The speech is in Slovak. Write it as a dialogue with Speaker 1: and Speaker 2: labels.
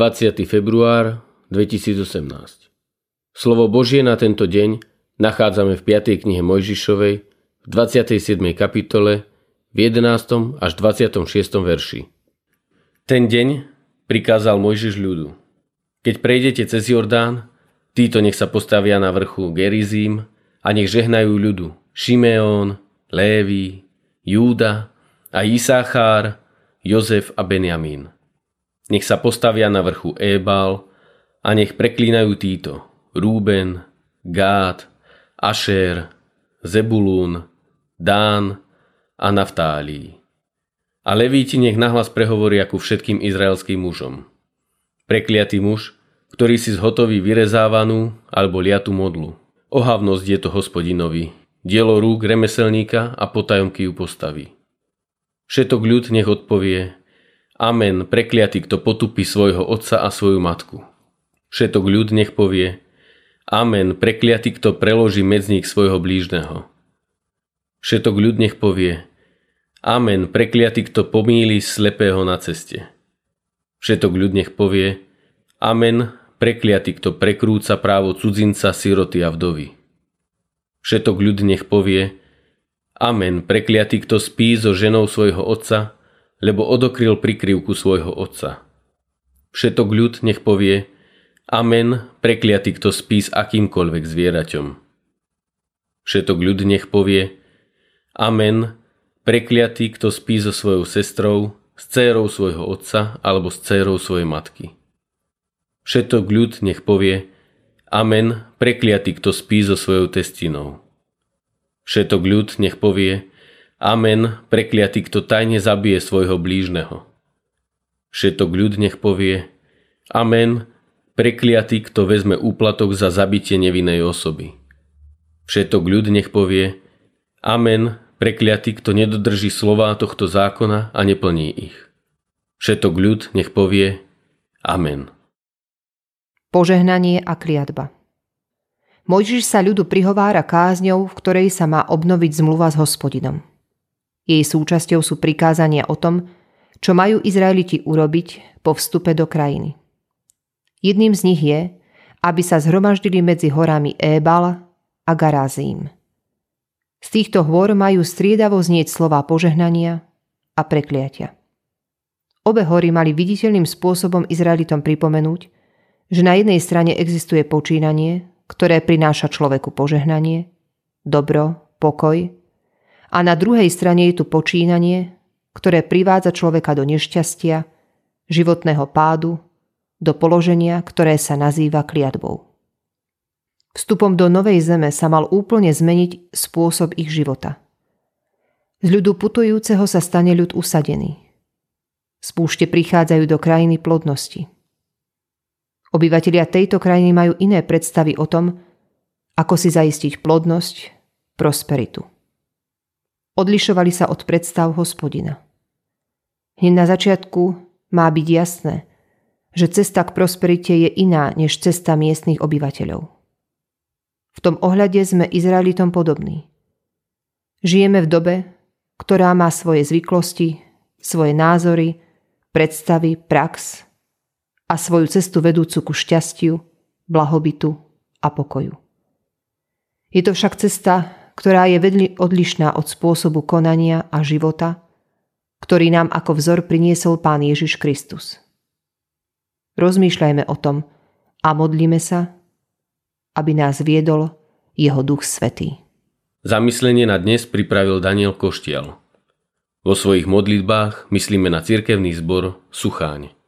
Speaker 1: 20. február 2018. Slovo Božie na tento deň nachádzame v 5. knihe Mojžišovej v 27. kapitole v 11. až 26. verši. Ten deň prikázal Mojžiš ľudu: keď prejdete cez Jordán, títo nech sa postavia na vrchu Gerizím a nech žehnajú ľudu Šimeón, Lévi, Júda a Isáchár, Jozef a Benjamín. Nech sa postavia na vrchu Ébal a nech preklínajú títo: Rúben, Gád, Ašér, Zebulún, Dán a Naftálí. A Levíti nech nahlas prehovoria ku všetkým izraelským mužom: prekliatý muž, ktorý si zhotoví vyrezávanú alebo liatú modlu. Ohavnosť je to Hospodinovi, dielo rúk remeselníka a potajomky ju postaví. Všetok ľud nech odpovie: Amen, prekliatý, kto potupí svojho otca a svoju matku. Všetok ľud nech povie: Amen, prekliatý, kto preloží medzník svojho blížneho. Všetok ľud nech povie: Amen, prekliatý, kto pomýli slepého na ceste. Všetok ľud nech povie: Amen, prekliatý, kto prekrúca právo cudzinca, siroty a vdovy. Všetok ľud nech povie: Amen, prekliatý, kto spí so ženou svojho otca, lebo odokryl prikryvku svojho otca. Všetok ľud nech povie: Amen, prekliatý, kto spí s akýmkoľvek zvieraťom. Všetok ľud nech povie: Amen, prekliatý, kto spí so svojou sestrou, s dcérou svojho otca alebo s dcérou svojej matky. Všetok ľud nech povie: Amen, prekliatý, kto spí so svojou testinou. Všetok ľud nech povie: Amen, prekliatý, kto tajne zabije svojho blížneho. Všetok ľud nech povie: Amen, prekliatý, kto vezme úplatok za zabitie nevinnej osoby. Všetok ľud nech povie: Amen, prekliatý, kto nedodrží slová tohto zákona a neplní ich. Všetok ľud nech povie: Amen.
Speaker 2: Požehnanie a kliatba. Mojžiš sa ľudu prihovára kázňou, v ktorej sa má obnoviť zmluva s Hospodinom. Jej súčasťou sú prikázania o tom, čo majú Izraeliti urobiť po vstupe do krajiny. Jedným z nich je, aby sa zhromaždili medzi horami Ébal a Garazím. Z týchto hôr majú striedavo znieť slová požehnania a prekliatia. Obe hory mali viditeľným spôsobom Izraelitom pripomenúť, že na jednej strane existuje počínanie, ktoré prináša človeku požehnanie, dobro, pokoj, a na druhej strane je tu počínanie, ktoré privádza človeka do nešťastia, životného pádu, do položenia, ktoré sa nazýva kliatbou. Vstupom do novej zeme sa mal úplne zmeniť spôsob ich života. Z ľudu putujúceho sa stane ľud usadený. Z púšte prichádzajú do krajiny plodnosti. Obyvatelia tejto krajiny majú iné predstavy o tom, ako si zaistiť plodnosť, prosperitu. Odlišovali sa od predstav Hospodina. Hneď na začiatku má byť jasné, že cesta k prosperite je iná než cesta miestnych obyvateľov. V tom ohľade sme Izraelitom podobní. Žijeme v dobe, ktorá má svoje zvyklosti, svoje názory, predstavy, prax a svoju cestu vedúcu ku šťastiu, blahobytu a pokoju. Je to však cesta, ktorá je odlišná od spôsobu konania a života, ktorý nám ako vzor priniesol Pán Ježiš Kristus. Rozmýšľajme o tom a modlíme sa, aby nás viedol jeho Duch Svätý.
Speaker 1: Zamyslenie na dnes pripravil Daniel Koštial. Vo svojich modlitbách myslíme na cirkevný zbor Sucháň.